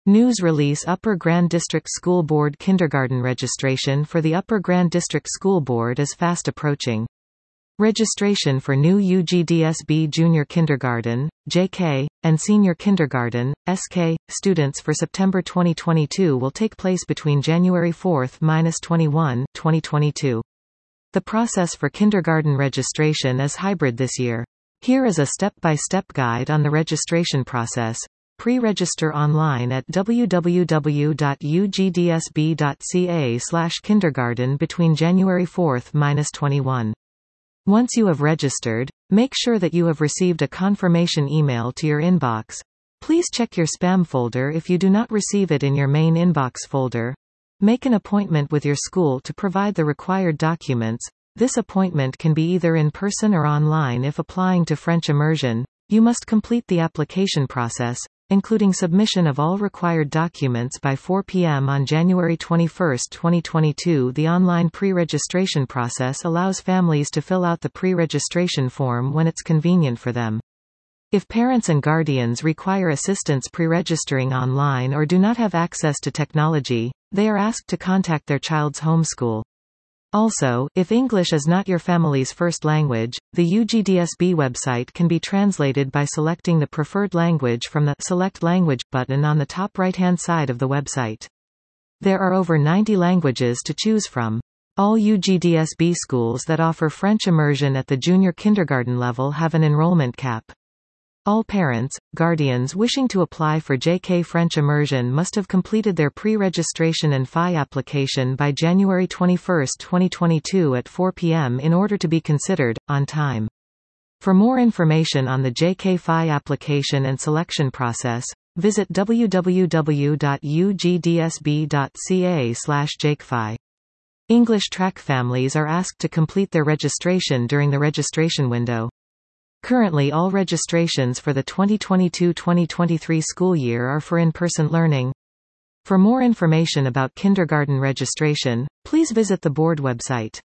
News release Upper Grand District School Board Kindergarten registration for the Upper Grand District School Board is fast approaching. Registration for new UGDSB Junior Kindergarten, JK, and Senior Kindergarten, SK, students for September 2022 will take place between January 4–21, 2022. The process for kindergarten registration is hybrid this year. Here is a step-by-step guide on the registration process. Pre-register online at www.ugdsb.ca/kindergarten between January 4–21. Once you have registered, make sure that you have received a confirmation email to your inbox. Please check your spam folder if you do not receive it in your main inbox folder. Make an appointment with your school to provide the required documents. This appointment can be either in person or online. If applying to French immersion, you must complete the application process, including submission of all required documents by 4 p.m. on January 21, 2022. The online pre-registration process allows families to fill out the pre-registration form when it's convenient for them. If parents and guardians require assistance pre-registering online or do not have access to technology, they are asked to contact their child's home school. Also, if English is not your family's first language, the UGDSB website can be translated by selecting the preferred language from the Select Language button on the top right-hand side of the website. There are over 90 languages to choose from. All UGDSB schools that offer French immersion at the junior kindergarten level have an enrollment cap. All parents, guardians wishing to apply for JK French immersion must have completed their pre-registration and FI application by January 21, 2022 at 4 p.m. in order to be considered on time. For more information on the JK FI application and selection process, visit www.ugdsb.ca/JKFI. English track families are asked to complete their registration during the registration window. Currently all registrations for the 2022-2023 school year are for in-person learning. For more information about kindergarten registration, please visit the board website.